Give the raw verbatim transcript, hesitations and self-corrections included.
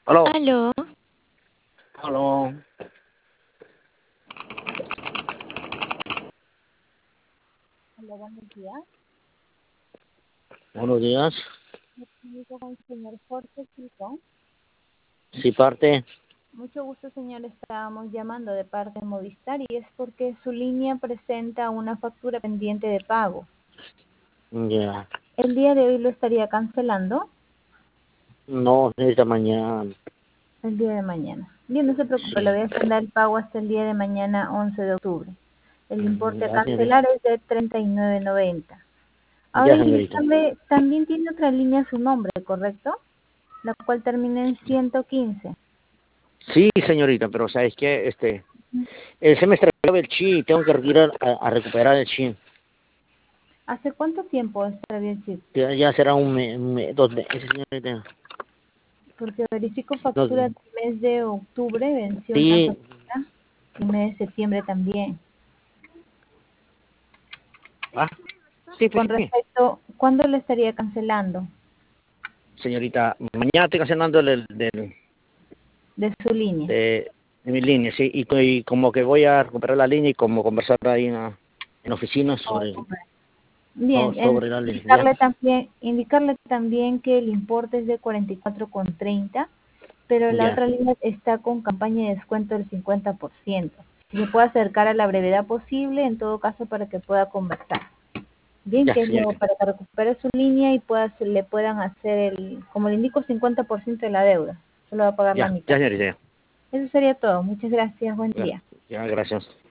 Aló, Aló, aló, Hola, buenos días. buenos días. Me comunico con el señor Jorge Silva. Sí, parte. Mucho gusto, señor. Estábamos llamando de parte de Movistar y es porque su línea presenta una factura pendiente de pago. Ya. El día de hoy lo estaría cancelando, No, esta mañana. el día de mañana. Bien, no se preocupe, le Sí. voy a agendar el pago hasta el día de mañana, once de octubre. El importe a Ya, señorita. cancelar es de treinta y nueve noventa. Ahora Ya, señorita. indícame, también tiene otra línea a su nombre, ¿correcto? La cual termina en ciento quince. Sí, señorita, pero ¿sabes qué? Este, eh, se me extravió el chi, tengo que retirar a, a recuperar el chi. ¿Hace cuánto tiempo está bien, chip? Ya, ya será un mes, un mes, dos meses, señorita. Porque verifico No, factura del mes de octubre, venció una sí, factura, y mes de septiembre también. ah, sí, pues Con sí. respecto, ¿cuándo le estaría cancelando Señorita, mañana estoy cancelando el, del, de su línea? de, de mi línea, sí, y, co- y como que voy a recuperar la línea y como conversar ahí en la, en la oficina Oh, sobre, comprendo. so- Bien, el- sobre la línea, ¿ya? indicarle también, indicarle también que el importe es de cuarenta y cuatro con treinta, pero la Ya, otra línea está con campaña de descuento del cincuenta por ciento. Si se puede acercar a la brevedad posible, en todo caso, para que pueda conversar. Bien, ya, que es lo señorita. para que recupere su línea y pueda, se le puedan hacer el, como le indico, cincuenta por ciento de la deuda. Solo va a pagar la Ya, ya, mitad. señorita. Eso sería todo. Muchas gracias. Buen Ya, día. ya, gracias.